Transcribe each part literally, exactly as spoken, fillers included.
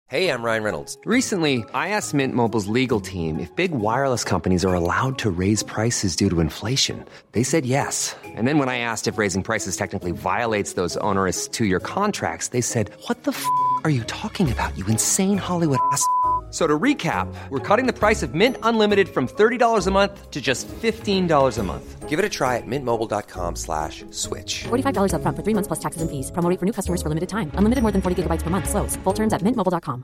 Hey, I'm Ryan Reynolds. Recently, I asked Mint Mobile's legal team if big wireless companies are allowed to raise prices due to inflation. They said yes. And then when I asked if raising prices technically violates those onerous two-year contracts, they said, what the f*** are you talking about, you insane Hollywood ass f- So to recap, we're cutting the price of Mint Unlimited from thirty dollars a month to just fifteen dollars a month. Give it a try at mintmobile.com slash switch. forty-five dollars up front for three months plus taxes and fees. Promo rate for new customers for limited time. Unlimited more than forty gigabytes per month. Slows full terms at mint mobile dot com.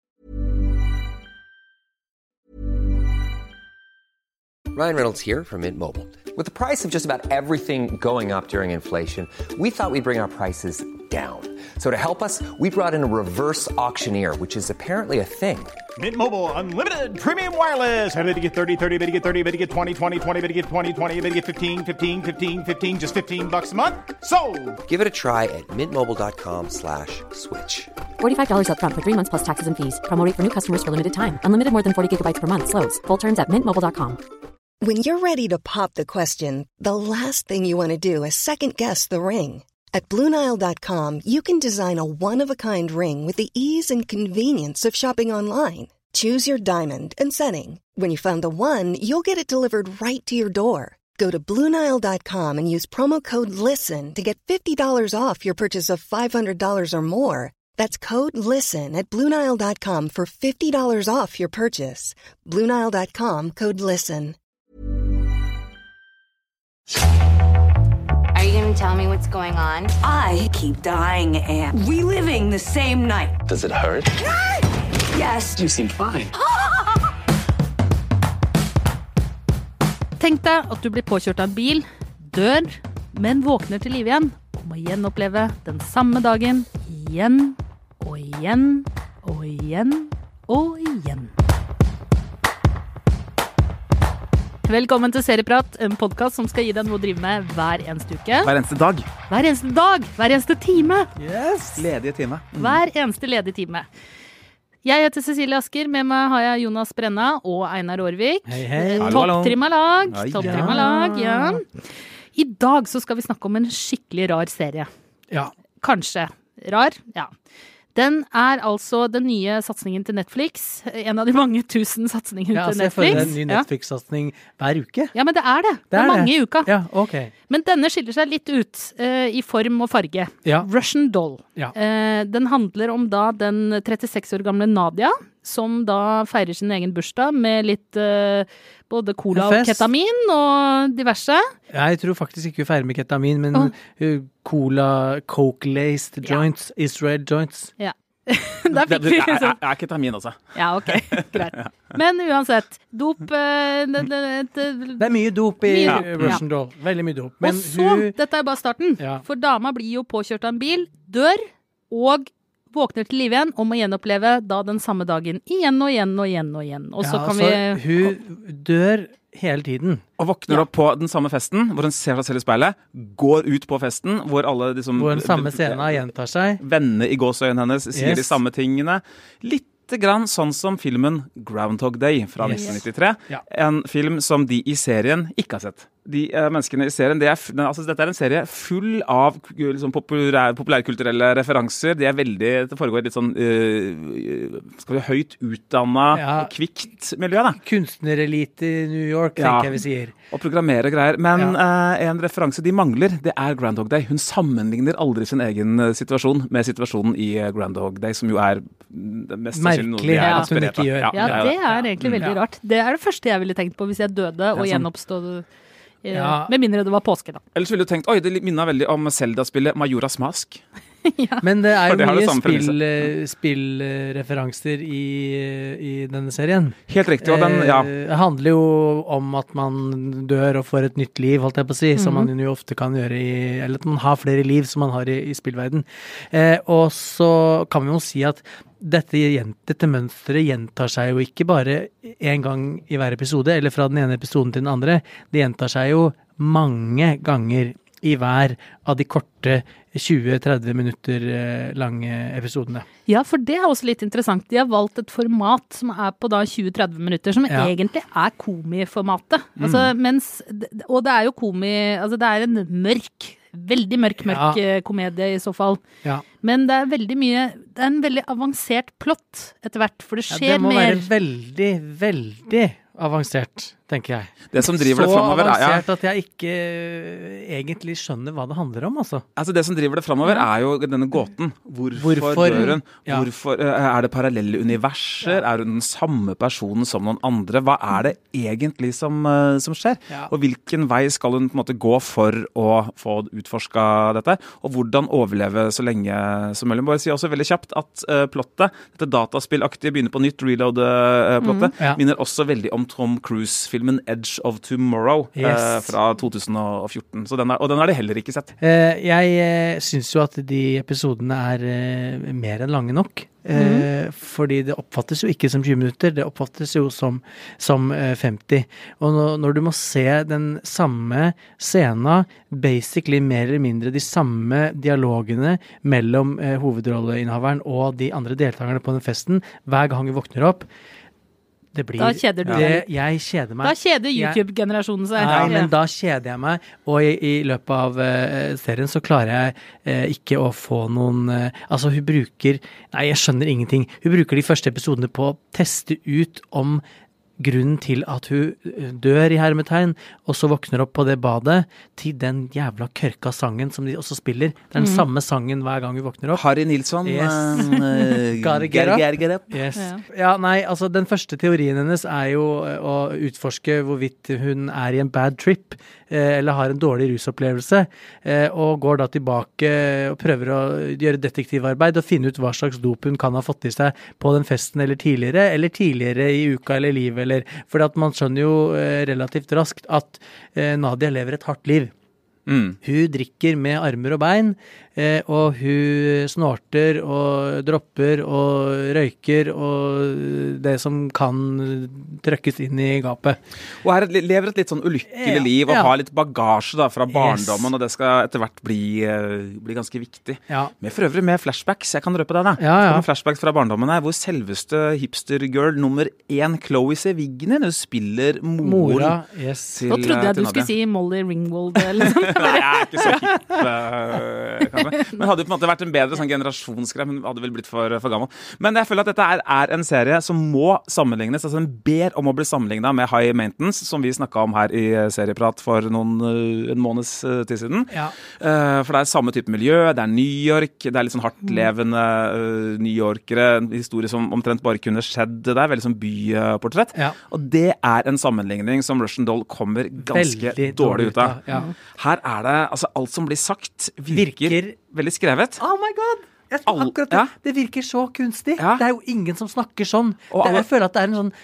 Ryan Reynolds here from Mint Mobile. With the price of just about everything going up during inflation, we thought we'd bring our prices down. So to help us, we brought in a reverse auctioneer, which is apparently a thing. Mint Mobile Unlimited Premium Wireless. How to get thirty, thirty, how to get thirty, how to get twenty, twenty, twenty, how to get twenty, twenty, how to get fifteen, fifteen, fifteen, fifteen, just fifteen bucks a month? Sold! Give it a try at mintmobile.com slash switch. forty-five dollars up front for three months plus taxes and fees. Promo rate for new customers for limited time. Unlimited more than forty gigabytes per month. Slows full terms at mint mobile dot com. When you're ready to pop the question, the last thing you want to do is second-guess the ring. At Blue Nile dot com, you can design a one-of-a-kind ring with the ease and convenience of shopping online. Choose your diamond and setting. When you find the one, you'll get it delivered right to your door. Go to Blue Nile dot com and use promo code LISTEN to get fifty dollars off your purchase of five hundred dollars or more. That's code LISTEN at Blue Nile dot com for fifty dollars off your purchase. Blue Nile dot com, code LISTEN. Are you going to tell me what's going on? I keep dying and reliving the same night. Does it hurt? Yes. You seem fine. Tenk deg at du blir påkjørt av en bil, dør, men våkner til liv igjen, og må gjenoppleve den samme dagen igjen og igjen og igjen og igjen. Velkommen til Serieprat, en podcast som skal gi deg noe å drive med hver eneste uke. Hver eneste dag. Hver eneste dag, hver eneste time. Yes. Ledige time. Mm. Hver eneste ledige time. Jeg heter Cecilie Asker, med meg har jeg Jonas Brenna og Einar Aarvik. Hei, hei. Topptrimma lag, ja. topptrimma lag, ja. I dag så skal vi snakke om en skikkelig rar serie. Ja. Kanskje rar, ja. Den er altså den nye satsningen til Netflix. En av de mange tusen satsningene ja, til Netflix. Ja, så jeg føler en ny Netflix-satsning hver uke. Ja, men det er det. Det, det er, er mange det. I uka. Ja, ok. Men denne skiller seg litt ut uh, i form og farge. Ja. Russian Doll. Ja. Uh, den handler om da den trettiseks år gamle Nadia, som da feirer sin egen bursdag med litt uh, både cola og ketamin og diverse. Jeg tror faktisk ikke hun feirer med ketamin, men oh. cola, coke-laced joints, ja. Israel joints. Ja. Der fikk vi liksom. Jeg er ketamin også. Ja, ok, greit. Men uansett, dop... Uh, det, det, det, det er mye dop i mye, Russian ja. Doll. Veldig mye dop. Men og så, hun... dette er bare starten, ja. For dama blir jo påkjørt av en bil, dør, og våkner til liv igjen, og må gjenoppleve da den samme dagen igjen og igjen og igjen og igjen. Og så ja, kan så vi... hun dør hele tiden. Og våkner ja. Opp på den samme festen, hvor hun ser seg selv i speilet, går ut på festen, hvor alle liksom... Hvor den samme scenen gjentar seg. Vennene i gåsøyen hennes sier yes. de samme tingene. Litt grann sånn som filmen Groundhog Day fra yes. nitten nittitre. Ja. En film som de i serien ikke har sett. De uh, menneskene i serien, det er, altså, dette er en serie full av liksom, populær, populærkulturelle referanser. De er veldig, det foregår litt sånn uh, skal vi høyt utdannet, ja. Kvikt miljø, da. Kunstnerelite i New York, ja. tenker jeg vi sier. Og programmere greier. Men ja. uh, en referanse de mangler, det er Groundhog Day. Hun sammenligner aldri sin egen situasjon med situasjonen i Groundhog Day, som jo er det mest merkelig ja, at hun ikke gjør. Ja, ja, det er egentlig veldig mm. rart. Det er det første jeg ville tenkt på hvis jeg døde og gjenoppstod. Ja. Med mindre det var påske, da. Ellers ville du tenkt, oi, det minner veldig om Zelda-spillet Majora's Mask. Ja. Men det er jo det mye spill, spillreferanser i, i denne serien. Helt riktig, og den, ja. Det handler jo om at man dør og får et nytt liv, holdt jeg på å si, mm-hmm. som man jo ofte kan gjøre i, eller at man har flere liv som man har i, i spillverden. Eh, og så kan vi jo si at dette, dette mønstret gjentar seg jo ikke bare en gang i hver episode, eller fra den ene episoden til den andre. Det gjentar seg jo mange ganger i hver av de korte tjue til tretti minutter lange episodene. Ja, for det er også litt interessant. De har valgt et format som er på da tjue til tretti minutter, som ja. Egentlig er komiformatet. Altså, mm. mens, og det er jo komi, altså det er en mørk veldig mørk, mørk ja. komedie i så fall. Ja. Men det er veldig mye, det er en veldig avansert plott etter hvert, for det skjer mer. Ja, det må mer. være veldig, veldig avansert, tenker jeg. Det som driver det fremover, så avansert ja. at jeg ikke egentlig skjønner hva det handler om, altså. Altså det som driver det fremover er jo denne gåten. Hvorfor, Hvorfor dør hun? ja. Hvorfor er det parallelle universer? Ja. Er hun den samme personen som noen andre? Hva er det egentlig som, som skjer? Ja. Og hvilken vei skal hun på en måte gå for å få utforsket dette? Og hvordan overleve så lenge som mulig? Jeg må bare si også veldig kjapt at uh, plottet, dette dataspillaktige begynner på nytt, reload-plottet, uh, mm. ja. minner også veldig om Tom Cruise-filmen Edge of Tomorrow yes. eh, fra to tusen og fjorten. Så den er, og den har de heller ikke sett. Eh, jeg eh, synes jo at de episodene er eh, mer enn lange nok. Eh, mm. Fordi det oppfattes jo ikke som tjue minutter, det oppfattes jo som, som eh, femti. Og når, når du må se den samme scenen, basically mer eller mindre de samme dialogene mellom eh, hovedrolleinnehaveren og de andre deltakerne på den festen, hver gang vi våkner opp, det blir, da kjeder du det, jeg kjeder meg. Da kjeder YouTube-generasjonen seg. Nei, men da kjeder jeg meg, og i, i løpet av uh, serien så klarer jeg uh, ikke å få noen uh, altså hun bruker, nei jeg skjønner ingenting, hun bruker de første episodene på å teste ut om grunnen til at hun dør i hermetegn, og så våkner opp på det badet til den jævla kørka sangen som de også spiller. Det er den mm. samme sangen hver gang hun våkner opp. Harry Nilsson. Yes. Uh, Gotta get up. Get up. Yes. Ja. ja, nei, altså den første teorien hennes er jo å utforske hvorvidt hun er i en bad trip, eh, eller har en dårlig rusopplevelse, eh, og går da tilbake og prøver å gjøre detektivarbeid og finne ut hva slags dop hun kan ha fått i seg på den festen eller tidligere, eller tidligere i uka eller livet. Eller, for at man skjønner jo eh, relativt raskt at eh, Nadia lever et hardt liv. Mm. Hun drikker med armer og bein, eh, og hun snorter og dropper og røyker og det som kan trykkes inn i gapet. Og her lever et litt sånn ulykkelig ja, liv og ja. har litt bagasje da, fra barndommen, yes. og det skal etter hvert bli, bli ganske viktig. Ja. Med for øvrig med flashbacks, jeg kan røpe det da. Ja, ja. Flashbacks fra barndommen her, hvor selveste hipstergirl nummer én, Chloe Sevigny, hun spiller moren yes. til, Nå trodde jeg til du skulle si Molly Ringwald eller sånn. Nei, jeg er ikke så hipp, uh, kanskje. Men hadde på en måte vært en bedre sånn generasjonsgreie, men hadde vel blitt for, for gammel. Men jeg føler at dette er, er en serie som må sammenlignes, altså den ber om å bli sammenlignet med High Maintenance, som vi snakket om her i Serieprat for noen, en måneds tid siden. Ja. Uh, for det er samme type miljø, det er New York, det er litt sånn hardtlevende uh, New Yorkere, en historie som omtrent bare kunne skjedd, det er veldig sånn byportrett. Ja. Og det er en sammenligning som Russian Doll kommer ganske veldig dårlig ut av. Ja. Her er det, altså alt som blir sagt virker, virker veldig skrevet. Oh my god! Jeg tror All, akkurat det. Ja. Det virker så kunstig. Ja. Det er jo ingen som snakker sånn. Det, alle, jeg føler at det er en sånn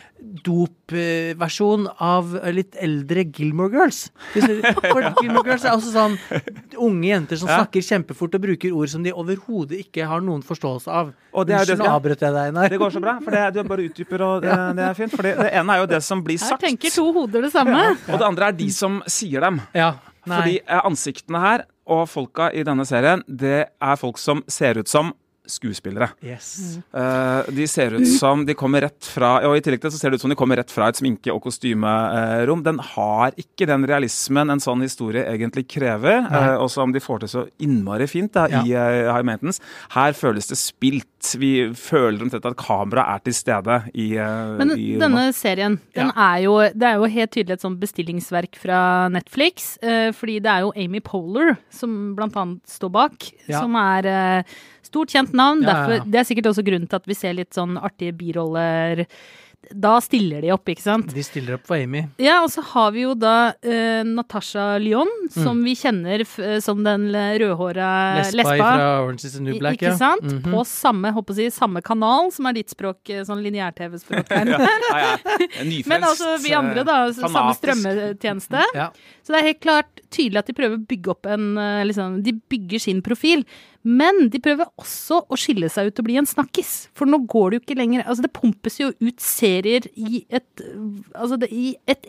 dop-versjon av litt eldre Gilmore Girls. For Gilmore Girls er også sånn unge jenter som ja. snakker kjempefort og bruker ord som de overhodet ikke har noen forståelse av. Og det er det, nå avbrøt jeg deg, Einar. Det går så bra, for det, du bare utdyper, og det, det er fint. For det, det ene er jo det som blir sagt. Her tenker to hoder det samme. Ja. Og det andre er de som sier dem. Ja. Nei. Fordi ansiktene her og folka i denne serien, det er folk som ser ut som skuespillere. Yes. Uh, de ser ut som de kommer rett fra, og i tillegg til så ser det ut som de kommer rett fra et sminke- og kostymerom. Den har ikke den realismen en sånn historie egentlig krever, uh, og som de får til så innmari fint da, ja. i uh, High Maintenance. Her føles det spilt. Vi føler omtrent at kamera er til stede i uh, Men i denne serien, den ja. er jo, det er jo helt tydelig et sånt bestillingsverk fra Netflix, uh, fordi det er jo Amy Poehler som blant annet står bak, ja. som er uh, stort kjent navn, ja, derfor, ja, ja. Det er sikkert også grunnen til at vi ser litt sånn artige biroller. Da stiller de opp, ikke sant? De stiller opp for Amy. Ja, og så har vi jo da uh, Natasha Lyonne, som mm. vi kjenner f som den rødhåra lesba. Lesba fra Orange is the New Black, ikke ja. sant? Mm -hmm. På samme, håper jeg, samme kanal, som er ditt språk, sånn lineær-tv-språk. ja, ja, ja. Nyfrelst. Men altså vi andre da, fanatisk. Samme strømmetjeneste. ja. Så det er helt klart tydelig at de prøver å bygge opp en, liksom, de bygger sin profil. Men de prøver også å skille seg ut og bli en snakkis. For nå går det jo ikke lenger, altså det pumpes jo ut serier i et, altså det, i et,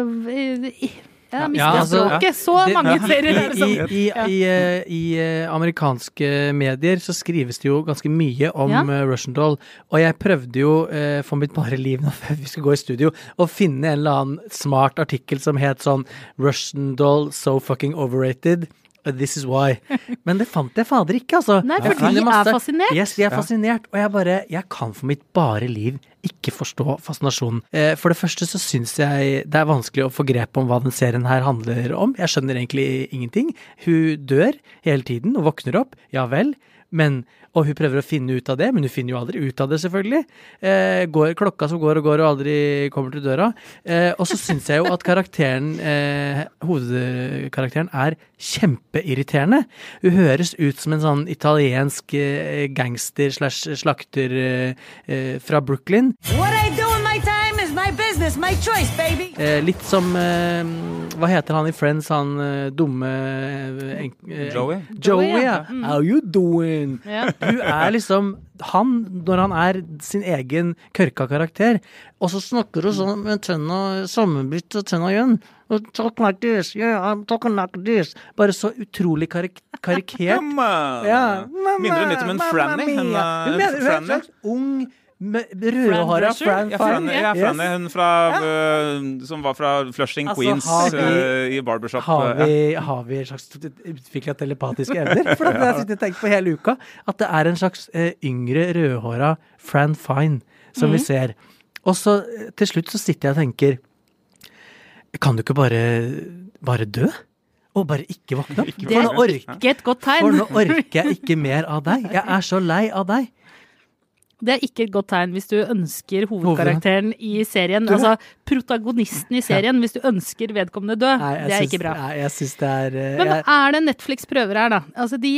i, jeg mistet ja, altså, språket, ja. så det, mange serier er det som. I, i, ja. i, i, i amerikanske medier så skrives det jo ganske mye om ja. uh, Russian Doll, og jeg prøvde jo uh, for mitt bare liv nå før vi skal gå i studio, å finne en eller annen smart artikkel som het sånn Russian Doll so fucking overrated. this is why. Men det fant jeg fader ikke, altså. Nei, for de er fascinert. Yes, de er fascinert, og jeg bare, jeg kan for mitt bare liv ikke forstå fascinasjonen. Eh, for det første så synes jeg det er vanskelig å få grep om hva den serien her handler om. Jeg skjønner egentlig ingenting. Hun dør hele tiden og våkner opp, ja vel, men, og hun prøver å finne ut av det, men hun finner jo aldri ut av det selvfølgelig. Eh, går, klokka som går og går og aldri kommer til døra. Eh, og så synes jeg jo at karakteren, eh, hovedkarakteren er kjempeirriterende. Hun høres ut som en sånn italiensk eh, gangster slash slakter eh, eh, fra Brooklyn. What I do in my time is my business, my choice, baby. Eh, litt som, eh, hva heter han i Friends, han eh, dumme... Eh, eh, Joey? Joey, ja. Mm. How you doing? Ja. Du er liksom han, når han er sin egen kørka karakter, og så snakker du sånn med tønna sammenblitt og tønna igjen. Talk like this, yeah, I'm talking like this. Bare så utrolig karik karikert. Mamma! Ja. Minner litt om en Franny. Hun er en slags ung, rødhåret Fran Ja, Franny, ja, Franny, hun fra, uh, som var fra Flushing altså, Queens vi, uh, i barbershop. Har vi, ja. har vi en slags utviklet telepatiske evner? For det har jeg sittet og tenkt på hele uka, at det er en slags uh, yngre rødhåret Fran Fine som mm. vi ser. Og så til slutt så sitter jeg og tenker, kan du ikke bare, bare dø? Og bare ikke våkne opp? Det er ikke et godt tegn. For nå orker jeg ikke mer av deg. Jeg er så lei av deg. Det er ikke et godt tegn hvis du ønsker hovedkarakteren i serien, død? Altså protagonisten i serien, hvis du ønsker vedkommende død. Nei, det er synes, ikke bra. Nei, jeg synes det er... Uh, Men jeg... er det Netflix prøver her da? Altså de,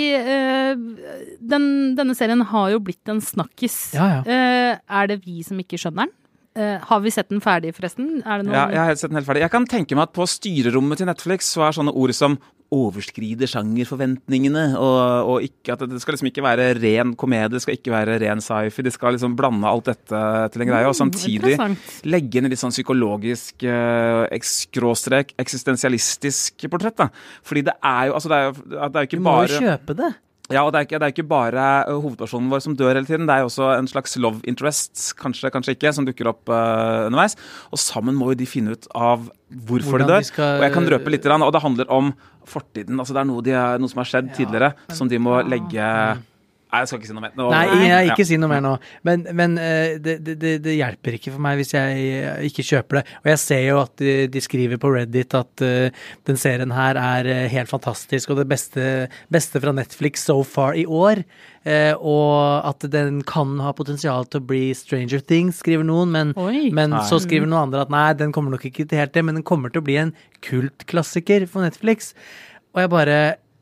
uh, den, denne serien har jo blitt en snakkis. Ja, ja. Uh, er det vi som ikke skjønner den? Uh, har vi sett den ferdig forresten? Er det noen... Ja, jeg har sett den helt ferdig. Jeg kan tenke meg at på styrerommet til Netflix så er sånne ord som overskrider sjangerforventningene, og, og ikke, at det skal liksom ikke være ren komedie, det skal ikke være ren sci-fi, de skal liksom blande alt dette til en greie, og samtidig legge inn litt sånn psykologisk, eh, ekskråstrek, eksistensialistisk portrett, da. Fordi det er jo, altså det er jo, det er jo ikke bare... Du må jo kjøpe det. Ja, og det er, ikke, det er ikke bare hovedpersonen vår som dør hele tiden, det er jo også en slags love interest, kanskje, kanskje ikke, som dukker opp uh, underveis. Og sammen må jo de finne ut av hvorfor Hvordan de dør. Skal... Og jeg kan røpe litt, og det handler om fortiden. Altså det er noe, de er, noe som har skjedd ja, tidligere, men... som de må legge... Ja. Nei, jeg skal ikke si noe mer. Nå, Nei, jeg ikke ja. si noe mer nå. Men, men uh, det, det, det hjelper ikke for meg hvis jeg ikke kjøper det. Og jeg ser jo at de, de skriver på Reddit at uh, den serien her er uh, helt fantastisk, og det beste, beste fra Netflix so far i år. Uh, og at den kan ha potensial til å bli Stranger Things, skriver noen, men, men så skriver noen andre at nei, den kommer nok ikke til helt det, men den kommer til å bli en kultklassiker for Netflix. Og jeg bare...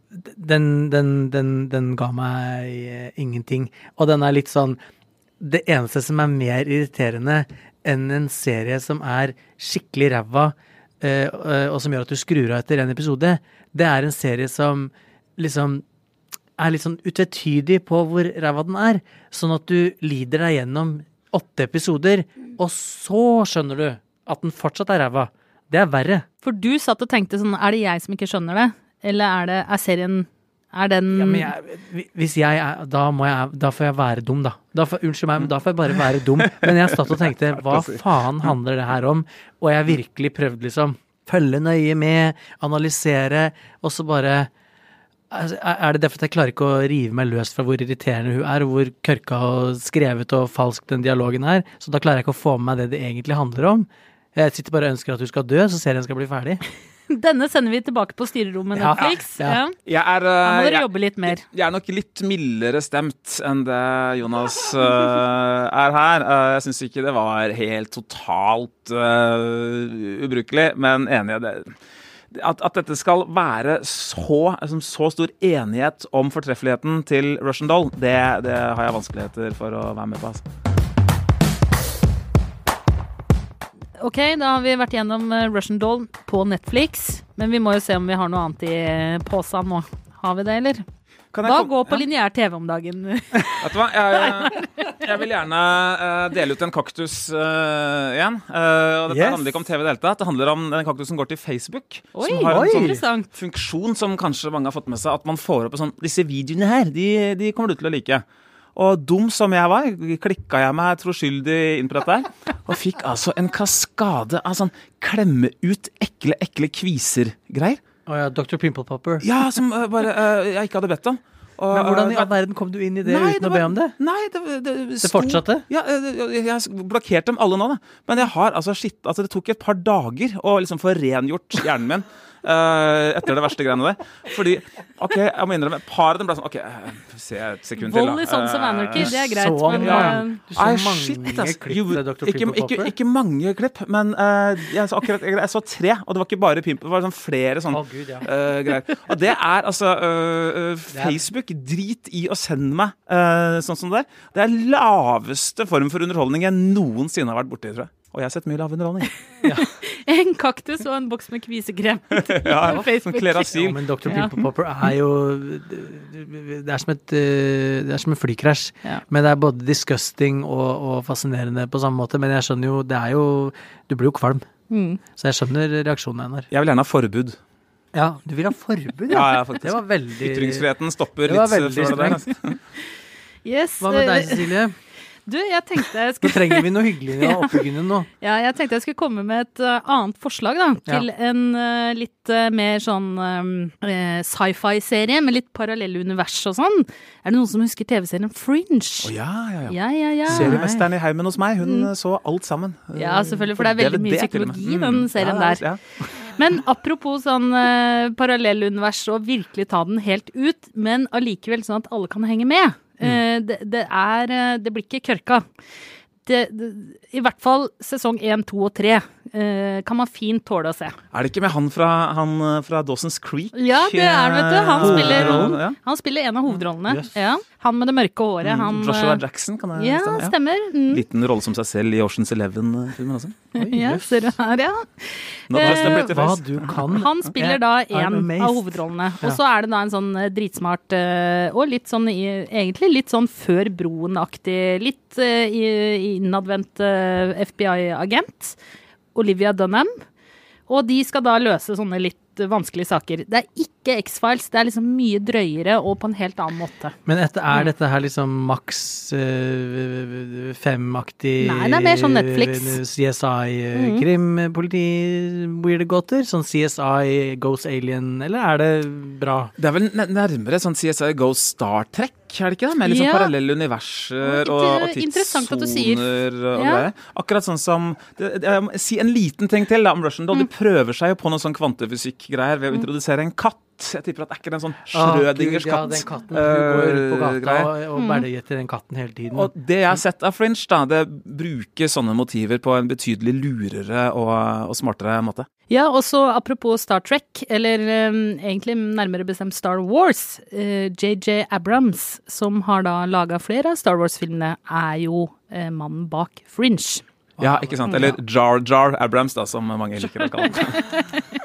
Den, den, den, den ga meg eh, ingenting. Og den er litt sånn, det eneste som er mer irriterende enn en serie som er skikkelig ræva, eh, og som gjør at du skrur av etter en episode, det er en serie som liksom er litt sånn utvetydig på hvor ræva den er, sånn at du lider deg gjennom åtte episoder, og så skjønner du at den fortsatt er ræva. Det er verre. For du satt og tenkte sånn, er det jeg som ikke skjønner det? Eller er det, er serien, er den... Ja, men jeg, hvis jeg er, da må jeg, da får jeg være dum da. da får, unnskyld meg, men da får jeg bare være dum. Men jeg satt og tenkte, hva faen handler det her om? Og jeg virkelig prøvde liksom, følge nøye med, analysere, og så bare... Altså, er det derfor at jeg klarer ikke å rive meg løs fra hvor irriterende hun er, og hvor kørka og skrevet og falsk den dialogen er, så da klarer jeg ikke å få med meg det det egentlig handler om. Jeg sitter bare og ønsker at du skal dø, så serien skal bli ferdig. Denne sender vi tilbake på styrerommet Netflix. Ja, ja. Ja. Jeg er, uh, da må dere jeg, jobbe litt mer. Jeg er nok litt mildere stemt enn det Jonas uh, er her. Uh, jeg synes ikke det var helt totalt uh, ubrukelig, men enig i det. At, at dette skal være så, altså, så stor enighet om fortreffeligheten til Russian Doll, det, det har jeg vanskeligheter for å være med på. Altså. Ok, da har vi vært gjennom Russian Doll på Netflix, men vi må jo se om vi har noe annet i påsen nå. Har vi det, eller? Hva går på ja. lineær T V om dagen? Vet du hva, jeg, jeg vil gjerne uh, dele ut en kaktus uh, igjen. Uh, og dette yes. handler ikke om T V i det hele tatt. Det handler om den kaktusen går til Facebook. Oi, som har en oi. sånn funksjon som kanskje mange har fått med seg, at man får opp sånn, disse videoene her, de, de kommer du til å like. Og dum som jeg var, klikket jeg meg troskyldig inn på dette her, og fikk altså en kaskade av sånn klemme ut ekle, ekle kviser-greier. Å ja, doktor Pimple Popper. Ja, som uh, bare uh, jeg ikke hadde bedt om. Og, Men hvordan i uh, all verden kom du inn i det nei, uten det å be var, om det? Nei, det, det, det, det fortsatte? Ja, jeg, jeg blokkerte dem alle nå, da. Men jeg har altså shit, altså det tok et par dager å liksom få rengjort hjernen min. Uh, etter det verste greiene der. Fordi, ok, jeg må innrømme, par av dem ble sånn, ok, se et sekund til da. Vold i Sons of Anarchy, det er greit, så, men... Ja. Uh, så Ai, mange shit, ass. klipp Jo, til doktor ikke, Pimple ikke, Popper. ikke mange klipp, men uh, jeg, så akkurat, jeg, jeg så tre, og det var ikke bare Pimple, det var sånn flere sånn Å, Gud, ja. uh, greier. Og det er altså uh, Facebook, drit i å sende meg uh, sånn som det der. Det er laveste form for underholdning jeg noensinne har vært borte i, tror jeg. Og jeg har sett mye lav underholdning. Ja. En kaktus og en boks med kvisekrem. Ja, som kler asyl. Ja, men doktor Pimple Popper er jo det er som et det er som en flykrasj. Ja. Men det er både disgusting og, og fascinerende på samme måte. Men jeg skjønner jo, det er jo du blir jo kvalm. Mm. Så jeg skjønner reaksjonen hennes. Jeg vil gjerne ha forbud. Ja, du vil ha forbud, ja. Ja, ja, faktisk. Det var veldig Ytringsfriheten stopper det var litt veldig før det der. Yes. Hva med deg, Cecilie? Du, jeg tenkte jeg skulle... Nå trenger vi noe hyggelig i oppbyggingen nå. Ja, jeg tenkte jeg skulle komme med et uh, annet forslag da, til ja. en uh, litt uh, mer sånn um, uh, sci-fi-serie med litt parallelle univers og sånn. Er det noen som husker T V-serien Fringe? Å oh, ja, ja, ja. Ja, ja, ja. Seriemesteren i heimen hos meg, hun mm. så alt sammen. Ja, selvfølgelig, for det er veldig mye psykologi i den serien ja, der. Ja. Men apropos sånn uh, parallellunivers og virkelig ta den helt ut, men allikevel sånn at alle kan henge med. Mm. Uh, det, det er Det blir ikke kørka. Det, det, I hvert fall sesong én, to og tre uh, kan man fint tåle å se. Er det ikke med han fra, han fra Dawson's Creek? Ja, det er det, vet du. Han spiller, ja. han spiller en av hovedrollene. Yes. Ja. Han med det mørke håret. Han, Joshua Jackson, kan det ja, stemme? Ja, stemmer. Mm. Liten rolle som seg selv i Ocean's Eleven-filmen også. Oi, ja, yes. Ser du her, ja. Nå, uh, hva du kan. Han spiller da en av hovedrollene. Ja. Og så er det da en sånn dritsmart uh, og litt sånn, egentlig litt sånn før broen-aktig, litt uh, innadvendt uh, F B I-agent, Olivia Dunham. Og de skal da løse sånne litt vanskelige saker. Det er ikke X-Files, det er liksom mye drøyere og på en helt annen måte. Men etter, er dette her liksom maks uh, femaktig Nei, det er mer sånn Netflix. C S I, uh, mm. krim, politi, weirde gåter? Sånn C S I, Goes Alien, eller er det bra? Det er vel nærmere sånn C S I, Goes Star Trek, er det ikke det? Med liksom ja. Parallelle universer og, og tidssoner og ja. greier. Akkurat sånn som det, det, jeg, si en liten ting til da, om Russian Doll. Mm. De prøver seg jo på noen sånn kvantefysikk-greier ved å introdusere en katt. Jeg tipper at det er ikke en sånn Schrødingers katt. Ja, den katten. Hun går ut på gata uh, og, og bærer etter den katten hele tiden. Og det jeg har sett av Fringe, da, det bruker sånne motiver på en betydelig lurere og, og smartere måte. Ja, og så apropos Star Trek, eller um, egentlig nærmere bestemt Star Wars, uh, J J Abrams, som har da laget flere av Star Wars-filmene, er jo uh, mannen bak Fringe. Ja, ikke sant? Eller Jar Jar Abrams, da, som mange liker å kalle det.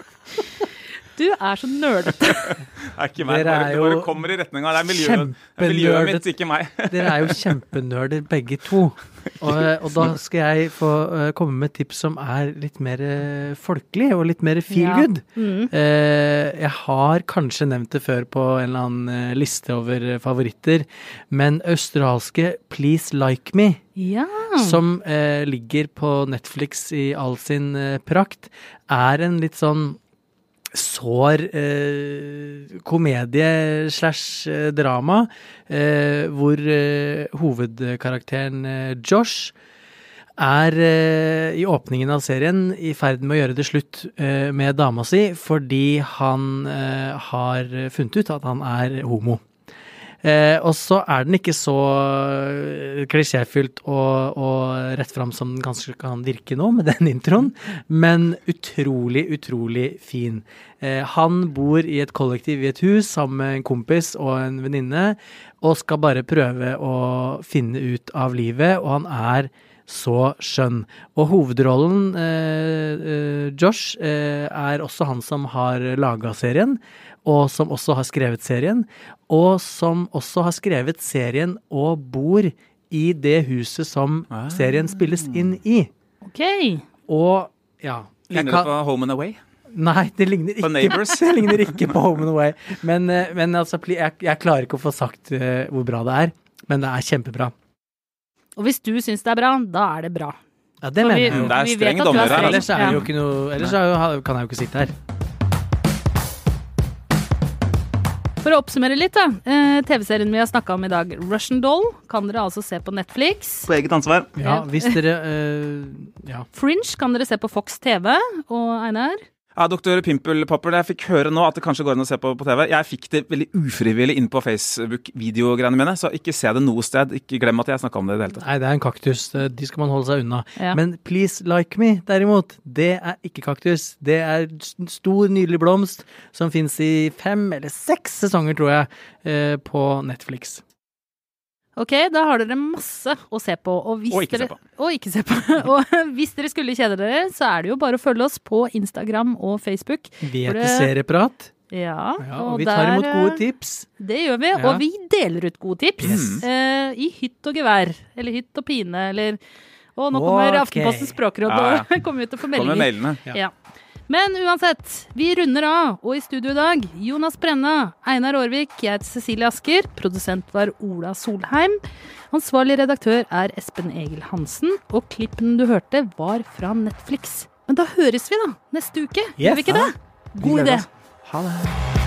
Du er så nerdete. Det er ikke meg, bare, det bare kommer i retningen. Det er miljøet, miljøet mitt, ikke meg. Dere er jo kjempenørder begge to. Og, og da skal jeg få uh, komme med tips som er litt mer uh, folkelig og litt mer feel good. Ja. Mm. Uh, jeg har kanskje nevnt det før på en eller annen uh, liste over uh, favoritter, men australske Please Like Me, ja. som uh, ligger på Netflix i all sin uh, prakt, er en litt sånn sår eh, komedie slash eh, drama, eh, hvor eh, hovedkarakteren eh, Josh er eh, i åpningen av serien i ferd med å gjøre det slutt eh, med dama si, fordi han eh, har funnet ut at han er homo. Eh, og så er den ikke så klisjéfylt og, og rett frem som den kanskje kan virke nå med den introen, men utrolig, utrolig fin. Eh, han bor i et kollektiv i et hus sammen med en kompis og en venninne, og skal bare prøve å finne ut av livet, og han er så skjønn. Og hovedrollen, eh, eh, Josh, eh, er også han som har laget serien, og som også har skrevet serien, og som også har skrevet serien og bor i det huset som ah. serien spilles inn i. Ok. Og, ja. Ligner kan... det på Home and Away? Nei, det ligner ikke på Neighbors. Det ligner ikke på Home and Away. Men, men altså, jeg, jeg klarer ikke å få sagt uh, hvor bra det er, men det er kjempebra. Og hvis du synes det er bra, da er det bra. Ja, det mener jeg jo. Det er streng dommer her. Ellers, er det jo ikke noe, ellers er jo, kan jeg jo ikke sitte her. For å oppsummere litt da, eh, T V-serien vi har snakket om i dag, Russian Doll, kan dere altså se på Netflix. På eget ansvar. Ja, hvis dere, uh, ja. Fringe kan dere se på Fox T V, og Einar? Ja, doktor Pimple Popper, jeg fikk høre nå at det kanskje går an å se på på T V. Jeg fikk det veldig ufrivillig inn på Facebook-videogreiene mine, så ikke se det noe sted. Ikke glem at jeg snakket om det i det hele tatt. Nei, det er en kaktus. De skal man holde seg unna. Ja. Men Please Like Me, derimot, det er ikke kaktus. Det er en stor, nydelig blomst som finnes i fem eller seks sesonger, tror jeg, på Netflix. Ok, da har dere masse å se på. Og, hvis og ikke dere, se på. Og ikke se på. Og hvis dere skulle kjede dere, så er det jo bare å følge oss på Instagram og Facebook. Vi heter Serieprat. Ja, ja, og, og vi tar der, imot gode tips. Det gjør vi, ja. Og vi deler ut gode tips. Yes. Eh, I hytt og gevær. Eller hytt og pine, eller... Og nå kommer okay. Aftenpostens språkråd ja, ja. og kommer ut og får meldinger. Kommer meldene. Ja. ja. Men uansett, vi runder av, og i studio i dag, Jonas Brenna, Einar Aarvik, jeg heter Cecilie Asker, produsent var Ola Solheim, ansvarlig redaktør er Espen Egil Hansen, og klippen du hørte var fra Netflix. Men da høres vi da, neste uke, yes. Gjør vi ikke det? God idé. Ha det.